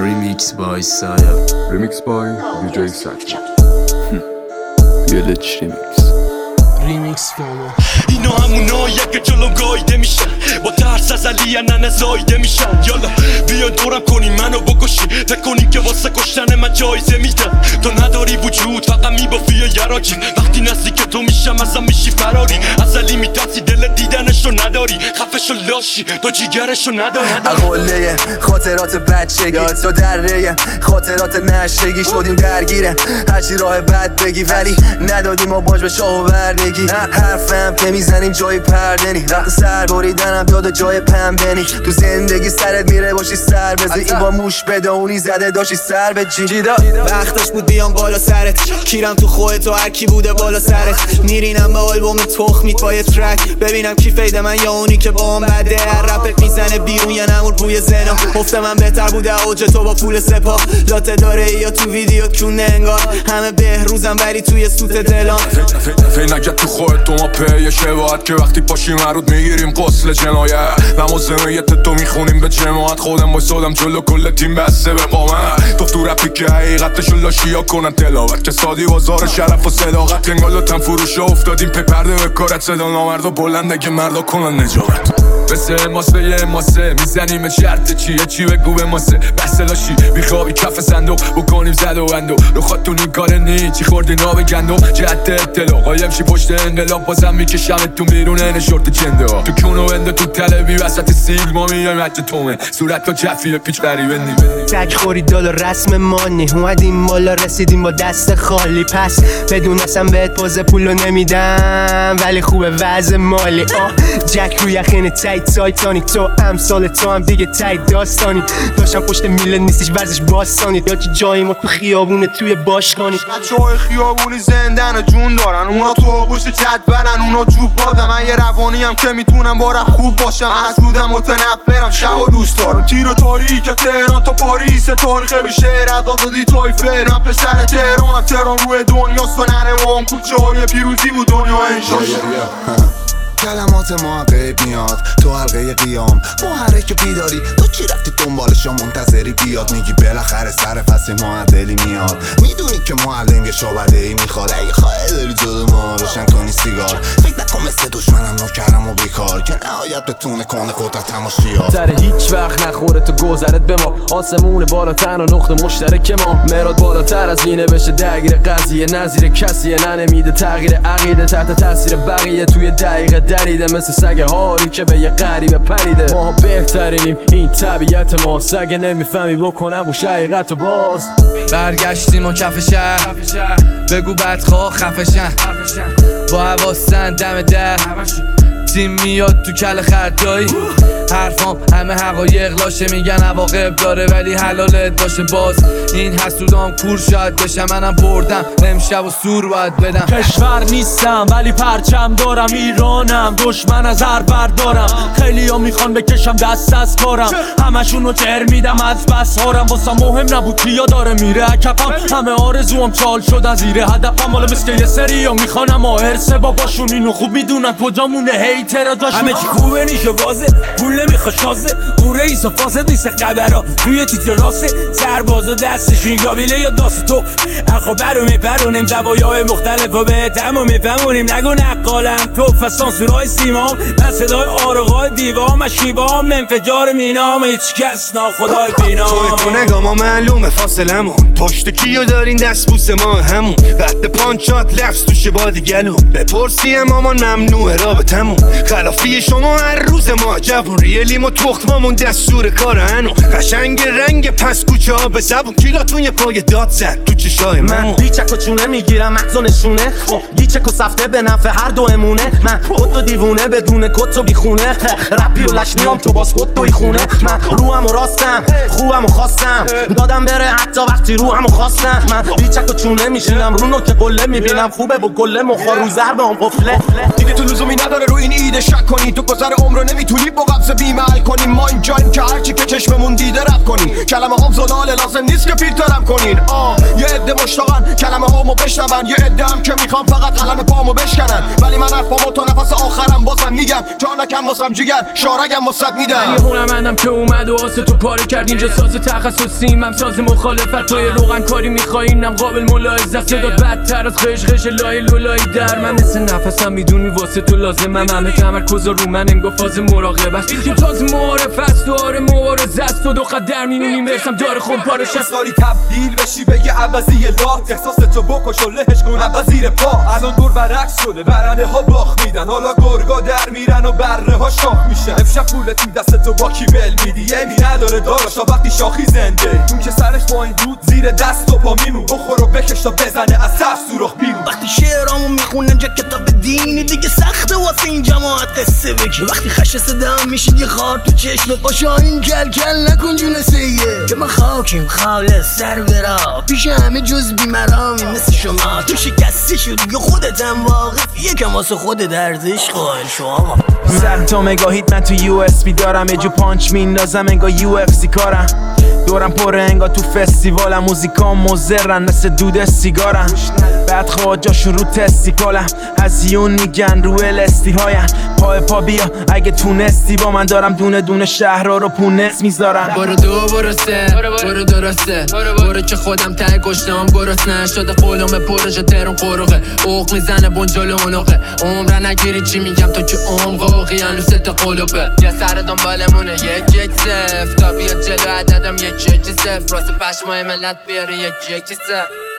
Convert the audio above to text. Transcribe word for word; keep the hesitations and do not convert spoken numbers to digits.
Remix by Saya. Remix by دی جی Saki. Village Remix. ریمیکس فامو اینا همونایی که جلو گایده میشن، با ترس از علی ننه زایده میشن. یالا بیان دورم کنی منو بکشی، فکر کنی که واسه کشتن من جایزه میدن. تو نداری وجود، فقط میبافی یا یراجی. وقتی نزدیک تو میشم ازم میشی فراری. از علی میترسی، دل دیدنشو نداری. خفشو لاشی، تو جیگرشو نداری. قله خاطرات بچگی تو دره خاطرات نشگی شدیم درگیره. هرچی راه بد بگی ولی ندادیم ما باج به شاه و بردگی. حرفم که میزنیم جای پردنی، وقت سر بریدنم یاد جای پنبنی. تو زندگی سرت میره باشی سر بزی، این با موش بدونی زده داشتی سر به جی. وقتش بود بیام بالا سرت، کیرم تو خودت و هرکی بوده بالا سرت. میرینم به آلبوم تخمیت با یه ترک، ببینم کی فیده من یا اونی که با هم بده. هر رپت میزنه بیرون یا نمور روی زنا. گفته من بهتر بوده اوج تو با پول سپاه. لاته داره یا تو ویدیو کونه انگار همه بهروزم ولی توی سوت دلان. فی نگه تو خودت تو ما پیه شباهت که وقتی پاشیم مرود میگیریم قسل جنایه. نمازمیت تو میخونیم به جماعت، خودم بایستادم جلو کل تیم بسته به قامت. تو تو رپی که حقیقتشو لاشیا کنن تلاوت، که سادی بازار شرف و صداقت. انگالاتم فروش افتادیم پی پرده به کارت، صدا نامرد و بلنده که مردا کنن نجابت. مثل ماسه یه ماسه میزنیم شرط چیه چی بگو به ماسه. بسته لاشی میخوابی کف صندوق بکنیم زد و اندو. رو خودتون این کار نی چی خوردی ناب گندو. جهت اطلاع قایم شی پشت انقلاب، بازم میکشم تو بیرونه نشورت جنده. تو کونو انده تو تلوی وسط سیل ما میایم حج تومه. صورت تو جفیه پیچ بری بندی تک خوری دلار رسم مانی. اومدیم بالا رسیدیم با دست خالی، پس بدونستم بهت پوز پولو نمیدم ولی خوبه وضع مالی. آه جک روی یخین تایت سایتانی، تو امثال تو هم دیگه تایت داستانی. داشتم پشت میله نیستیش ورزش باستانی، یا که جایی ما تو خیابونه توی باشگانی. بچه های خیابونی زندن و جون دارن، اونا تو آغوش جدولن، اونا جوب بادن. من یه روانی هم که میتونم بارم خوب باشم. از بودم متنفرم شب و دوست دارم. تیر و تاریک تهران تا پاریس، تاریخ بیشه رداد و دیتای فرم. پسر تهرانم، تهران روی دنیا سنره وام. کوچه های پیروزی بود دنیا انشاش. کلمات ما غیب میاد تو حلقه قیام. محرک بیداری تو چی رفتی دنبالشا منتظری بیاد. میگی بالاخره سر فصل معدلی میاد. میدونی که معلم یه شعبده ای میخواد. اگه خواهی داری جلو ما روشن کنی سیگار. فکر نکن مثل دشمنم نوکرم و بیکار، که نهایت بتونه کنه قدرت تماشیا. سر هیچ وقت نخوره تو گذرت به ما. آسمون بالاتر و نقطه مشترک ما. مراد بالاتر از اینه بشه درگیر قضیه، نظیر کسیه ننمیده تغییر عقیده. تحت تاثیر بقیه توی دقیقه دریده، مثل سگ هاری که به یه غریبه پریده. ما بهترینیم این طبیعت ما، سگ نمیفهمی بکنم و شقیقت و باز. برگشتیم و کف شهر، بگو بدخواه خفشن. با حواسن دم در تیم میاد تو کل خردایی. حرفام همه حقایق لاشه، میگن عواقب داره ولی حلالت باشه. باز این حسودام کور شاید بشم، منم بردم امشب و سور باید بدم. کشور نیستم ولی پرچم دارم، ایرانم دشمن از هر بردارم. خیلی ها میخوان بکشم دست از کارم، همشون رو چهر میدم از بس هارم. واسه مهم نبود کیا داره میره کفم، همه آرزوام چال شدن زیر هدفم. حالا مثل یه سری ها میخوانم آهرسه باباشون اینو خوب میدونن کجا مونه هیتر داشت. همه چی خوبه نیشه وازه، پول نمیخوا شازه. او رئیس و فاسد نیست خبرها توی تیتر راسه. سرباز و دستشون گابیله یا داست تو اخو برو میپرونیم. دوایای مختلف و به تمام میفهمونیم. نگو نقالم تو فستان سورای سیمام، من صدای آرقای دیوام شیبام. انفجار مینام هیچ کس ناخدای بینام. توی تو نگاه ما معلومه فاصلمون، پشت کیو دارین دست بوس ما همون. رد پانچات لفظ توشه با دیگلون، بپرسیم مامان ممنوعه رابطمون. خلافی شما هر روز ما جوون، ریلیم و تخمامون دستور کار هنو. قشنگ رنگ پس کوچه ها به زبون، کیلاتون یه پای داد زد تو چشای من. بیچک و چونه میگیرم مغز و نشونه، گیچک و سفته به نفع هر دو امونه. من خود و دیوونه بدون کت و بیخونه، رپی و لشنیام تو باز خود توی خونه. من روحم و راستم خوبم و خواستم، دادم بره حتی وقتی روحم و خواستم. من بیچک و چونه میشینم رو نوک قله، میبینم خوبه با گله مخار رو ضربه هم قفله. دیگه تو لزومی نداره رو این ایده شک کنی. تو گذر عمر رو نمیتونی با قبض بیمل کنی. ما اینجاییم که هرچی که چشممون دیده رد کنیم. کلمه هم زلاله لازم نیست که فیلترم کنین. آه یه عده مشتاقن کلمه هامو بشنون، یه عده هم که میخوام فقط قلم پامو بشکنن. ولی من حرفامو تا نفس آخرم بازم میگم، جا نکم واسم جگر شارگم واسط میدم. یه هنرمندم که اومد و آسه تو پاره کرد. اینجا ساز تخصصیم، هم ساز مخالفت. توی روغن کاری میخوای اینم قابل ملاحظه. صدات بدتر از قشقش لای لولایی در من. مثل نفسم میدونی واسه تو لازمم. همه تمرکز رو من انگار فاز مراقبت. این تاز معارف است و آره مبارزه است. و دو قدر مینونیم برسم داره خون پارش است. سالی تبدیل بشی بگه عوضی لات. احساس تو بکش و لهش کن عوضی پا. الان دور برعکس شده، برنده ها باخ میدن. حالا گرگا در میرن و بره ها شاخ میشن. امشب پولت این دست تو با کی ول میدی؟ یمی نداره داراشا وقتی شاخی زنده. اون که سرش با این دود زیر دست و پا میمون. بخور و بکش تا بزنه از سر سوراخ بیرون. وقتی شعرامو میخونم جا کتاب دینی دیگه سخته واسه این جماعت قصه بگی. وقتی خش صدام میشید یه خار تو چشمت باشا این کل کل نکن جون سیه. که من خاکیم خالص سر برا پیش همه جز بیمرامی مثل شما. تو شکسته شدی یا خودت هم واقف یکم واسه خود دردش قائل شما. صد تا مگاهیت من تو یو اس بی دارم. یه جو پانچ میندازم انگار یو اف سی کارم. دورم پره انگار تو فستیوالم. موزیکام مزرن مثل دود سیگارم. بعد خواه جاشون رو تستیکالم. هزیون میگن رو الستی هایم. پای پا بیا اگه تونستی با من دارم دونه دونه شهرها رو پونس میذارم. برو دو برو سه برو درسته برو که خودم ته گشتم گرسنه شده. قولم پروژه ترون قروقه اوق میزنه بونجل اونقه. عمره نگیری چی میگم تو که عمق اوقیانوس ست قلوبه. یه سر دنبالمونه یک یک صفر تا بیاد جلو عددم یک یک صفر. راست پشمای ملت بیاره یک یک صفر.